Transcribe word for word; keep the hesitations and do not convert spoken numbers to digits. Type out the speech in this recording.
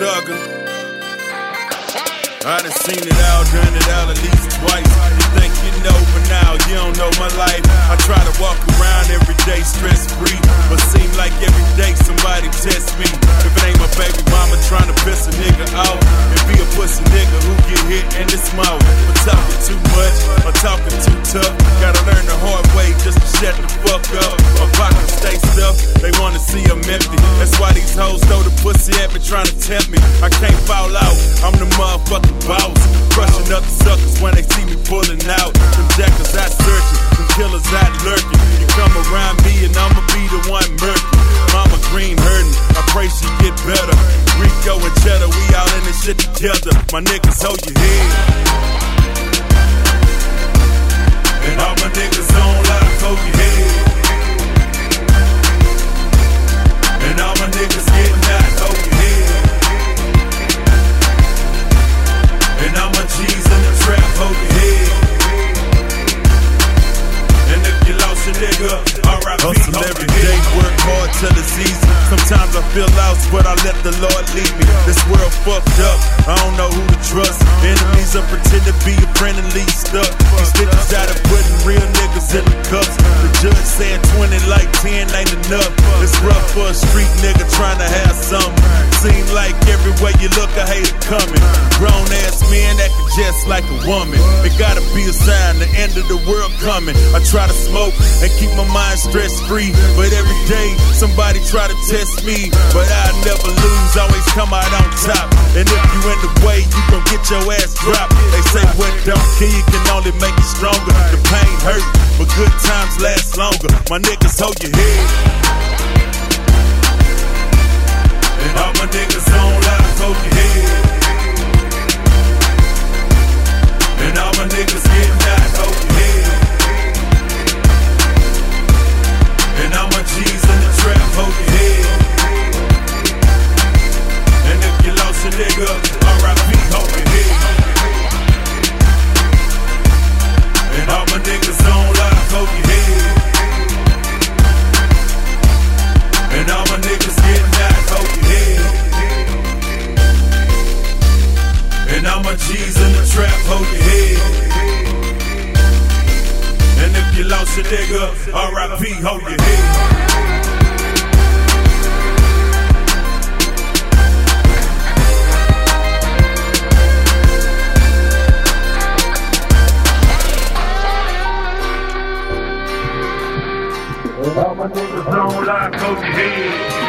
thugger. I done seen it all, done it all at least twice. You think you know, but now you don't know my life. I try to walk around every day stress-free, but seem like every day somebody test me. If it ain't my baby mama trying to piss a nigga off, and be a pussy nigga who get hit in the mouth. But talking too much, or talking too tough, gotta learn the hard way just to shut the fuck up. My pockets stay stuffed, they wanna see I'm empty. That's why these hoes throw the pussy at me trying to tempt me. I can't fall out, I'm the motherfucking boss, crushing up the suckers when they see me pulling out. Them jackers out searching, them killers out lurking. You come around me and I'ma be the one murking. Mama green hurting, I pray she get better. Rico and Cheddar, we all in this shit together. My niggas hold your head, and all my niggas on live hold your head, and all my niggas getting out hold your head. And all my G's in the trap, hold your head. And if you lost a nigga, R I P hustle every day, work hard till it's easy. Sometimes I feel lost, but I let the Lord lead me. This world fucked up, I don't know who to trust. Enemies are pretend to be a friend and leave stuck. These bitches out of putting real niggas in the cuffs. The judge saying twenty like ten ain't enough. It's rough for a street nigga trying to have something. Seem like everywhere you look, I hate it coming. Grown ass men acting just like a woman. It gotta be a sign, the end of the world coming. I try to smoke and keep my mind stress free, but every day somebody try to test me. But I never lose, always come out on top. And if you in the way, you gon' get your ass dropped. They say what don't kill you can only make you stronger. The pain hurt, but good times last longer. My niggas hold your head, and all my niggas on live hold your head. And all my niggas getting out, hold your head. And all my G's in the trap, hold your head. And if you lost a nigga, R I P hold your head. And all my niggas on live, hold your head. And all my niggas getting out, hold your head. And all my G's in the trap, hold your head. And if you lost a nigga, R I P hold your head. All my niggas don't like hold your head.